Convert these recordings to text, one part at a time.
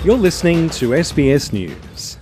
You're listening to SBS News.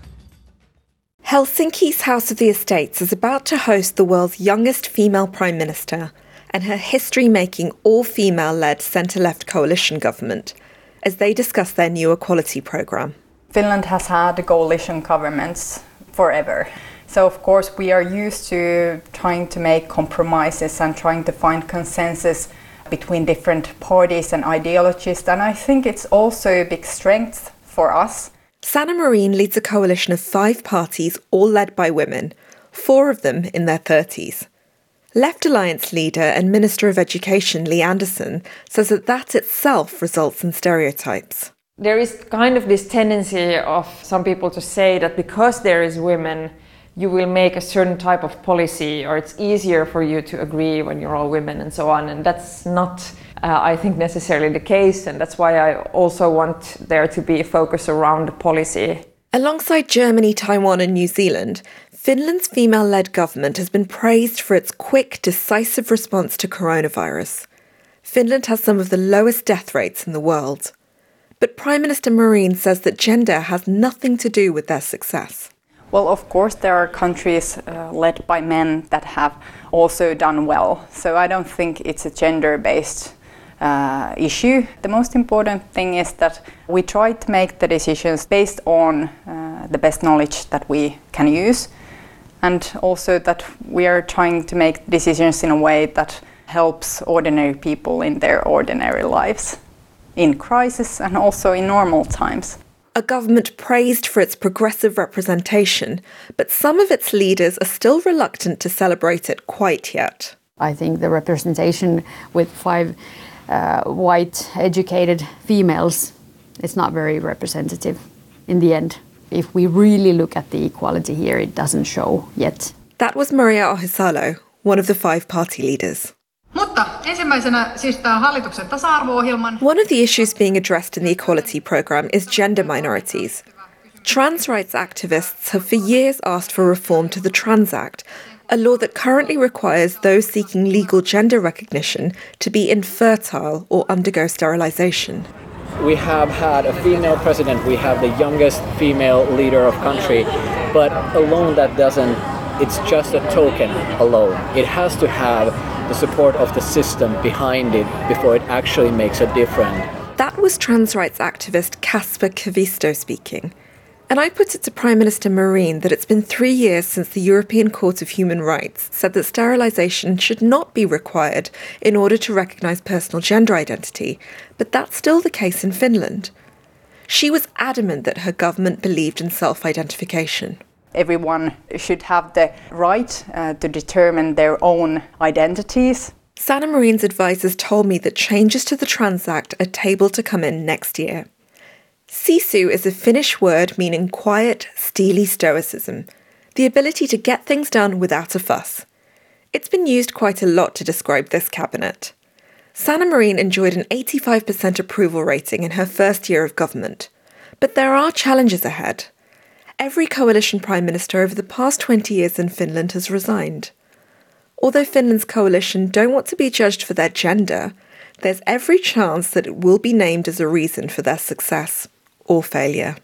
Helsinki's House of the Estates is about to host the world's youngest female Prime Minister and her history-making all-female-led centre-left coalition government as they discuss their new equality programme. Finland has had coalition governments forever. So of course we are used to trying to make compromises and trying to find consensus between different parties and ideologies, and I think it's also a big strength for us. Sanna Marin leads a coalition of 5 parties, all led by women, 4 of them in their 30s. Left Alliance leader and Minister of Education Li Andersson says that itself results in stereotypes. There is kind of this tendency of some people to say that because there is women, you will make a certain type of policy, or it's easier for you to agree when you're all women and so on. And that's not, I think, necessarily the case. And that's why I also want there to be a focus around policy. Alongside Germany, Taiwan and New Zealand, Finland's female-led government has been praised for its quick, decisive response to coronavirus. Finland has some of the lowest death rates in the world. But Prime Minister Marin says that gender has nothing to do with their success. Well, of course, there are countries led by men that have also done well. So I don't think it's a gender-based issue. The most important thing is that we try to make the decisions based on the best knowledge that we can use, and also that we are trying to make decisions in a way that helps ordinary people in their ordinary lives, in crisis and also in normal times. A government praised for its progressive representation, but some of its leaders are still reluctant to celebrate it quite yet. I think the representation with 5 white, educated females is not very representative in the end. If we really look at the equality here, it doesn't show yet. That was Maria Ohisalo, one of the 5 party leaders. One of the issues being addressed in the equality programme is gender minorities. Trans rights activists have for years asked for reform to the Trans Act, a law that currently requires those seeking legal gender recognition to be infertile or undergo sterilisation. We have had a female president, we have the youngest female leader of country, but alone that doesn't, it's just a token alone. It has to have the support of the system behind it before it actually makes a difference. That was trans rights activist Kasper Kavisto speaking. And I put it to Prime Minister Marin that it's been 3 years since the European Court of Human Rights said that sterilisation should not be required in order to recognise personal gender identity, but that's still the case in Finland. She was adamant that her government believed in self-identification. Everyone should have the right to determine their own identities. Sanna Marin's advisors told me that changes to the Trans Act are tabled to come in next year. Sisu is a Finnish word meaning quiet, steely stoicism, the ability to get things done without a fuss. It's been used quite a lot to describe this cabinet. Sanna Marin enjoyed an 85% approval rating in her first year of government. But there are challenges ahead. Every coalition prime minister over the past 20 years in Finland has resigned. Although Finland's coalition don't want to be judged for their gender, there's every chance that it will be named as a reason for their success or failure.